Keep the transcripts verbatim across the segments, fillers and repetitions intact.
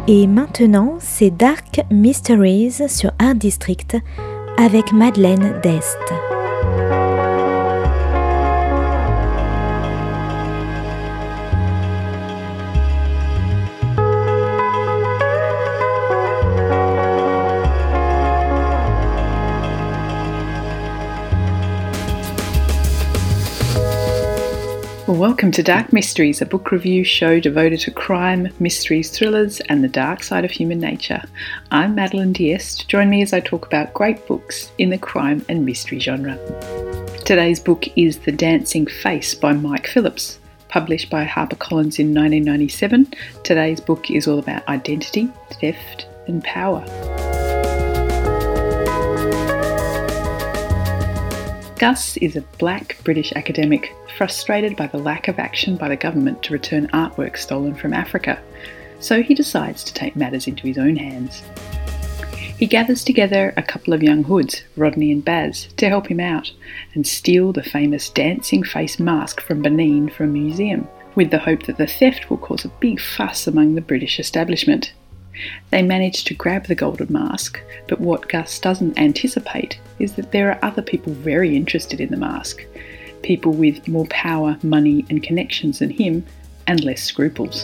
Et maintenant, c'est Dark Mysteries sur Art District avec Madeleine Dest. Welcome to Dark Mysteries, a book review show devoted to crime, mysteries, thrillers, and the dark side of human nature. I'm Madeleine D'Este. Join me as I talk about great books in the crime and mystery genre. Today's book is The Dancing Face by Mike Phillips. Published by HarperCollins in nineteen ninety-seven, today's book is all about identity, theft, and power. Gus is a black British academic frustrated by the lack of action by the government to return artwork stolen from Africa, so he decides to take matters into his own hands. He gathers together a couple of young hoods, Rodney and Baz, to help him out and steal the famous dancing face mask from Benin for a museum, with the hope that the theft will cause a big fuss among the British establishment. They manage to grab the golden mask, but what Gus doesn't anticipate is that there are other people very interested in the mask, people with more power, money and connections than him, and less scruples.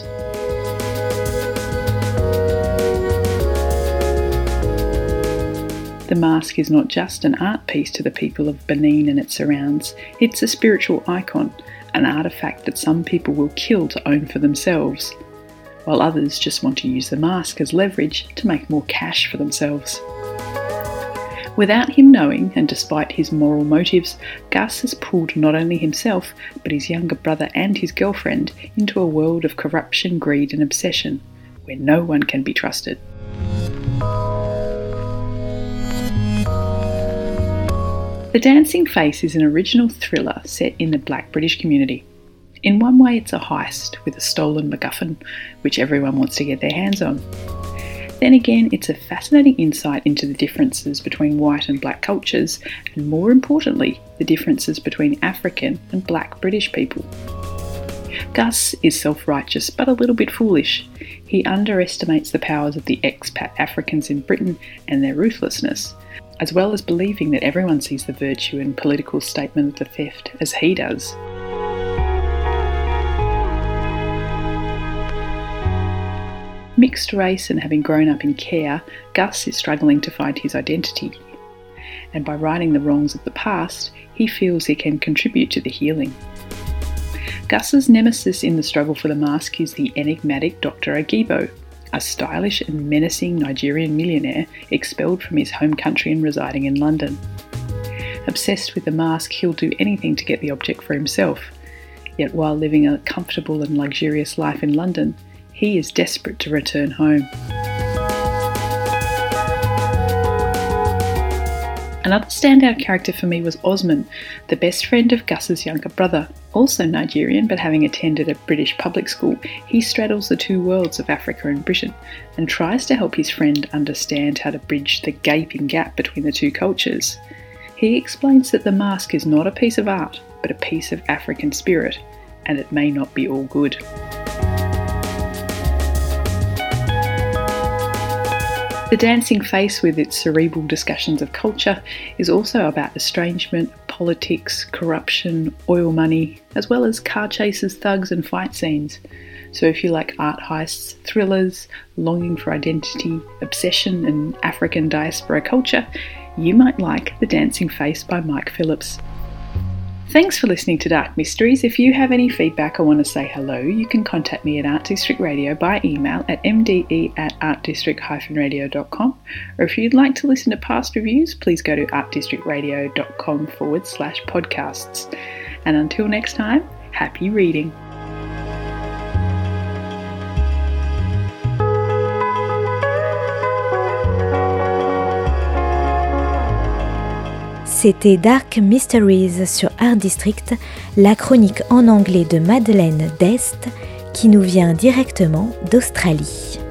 The mask is not just an art piece to the people of Benin and its surrounds, it's a spiritual icon, an artefact that some people will kill to own for themselves, while others just want to use the mask as leverage to make more cash for themselves. Without him knowing, and despite his moral motives, Gus has pulled not only himself, but his younger brother and his girlfriend into a world of corruption, greed and obsession, where no one can be trusted. The Dancing Face is an original thriller set in the black British community. In one way, it's a heist with a stolen MacGuffin, which everyone wants to get their hands on. Then again, it's a fascinating insight into the differences between white and black cultures, and more importantly, the differences between African and black British people. Gus is self-righteous, but a little bit foolish. He underestimates the powers of the expat Africans in Britain and their ruthlessness, as well as believing that everyone sees the virtue and political statement of the theft as he does. Mixed race and having grown up in care, Gus is struggling to find his identity. And by righting the wrongs of the past, he feels he can contribute to the healing. Gus's nemesis in the struggle for the mask is the enigmatic Doctor Agibo, a stylish and menacing Nigerian millionaire expelled from his home country and residing in London. Obsessed with the mask, he'll do anything to get the object for himself. Yet while living a comfortable and luxurious life in London, he is desperate to return home. Another standout character for me was Osman, the best friend of Gus's younger brother. Also Nigerian, but having attended a British public school, he straddles the two worlds of Africa and Britain and tries to help his friend understand how to bridge the gaping gap between the two cultures. He explains that the mask is not a piece of art, but a piece of African spirit, and it may not be all good. The Dancing Face, with its cerebral discussions of culture, is also about estrangement, politics, corruption, oil money, as well as car chases, thugs and fight scenes. So if you like art heists, thrillers, longing for identity, obsession and African diaspora culture, you might like The Dancing Face by Mike Phillips. Thanks for listening to Dark Mysteries. If you have any feedback or want to say hello, you can contact me at Art District Radio by email at m d e at art district dash radio dot com. Or if you'd like to listen to past reviews, please go to artdistrictradio.com forward slash podcasts. And until next time, happy reading. C'était Dark Mysteries sur Art District, la chronique en anglais de Madeleine Dest qui nous vient directement d'Australie.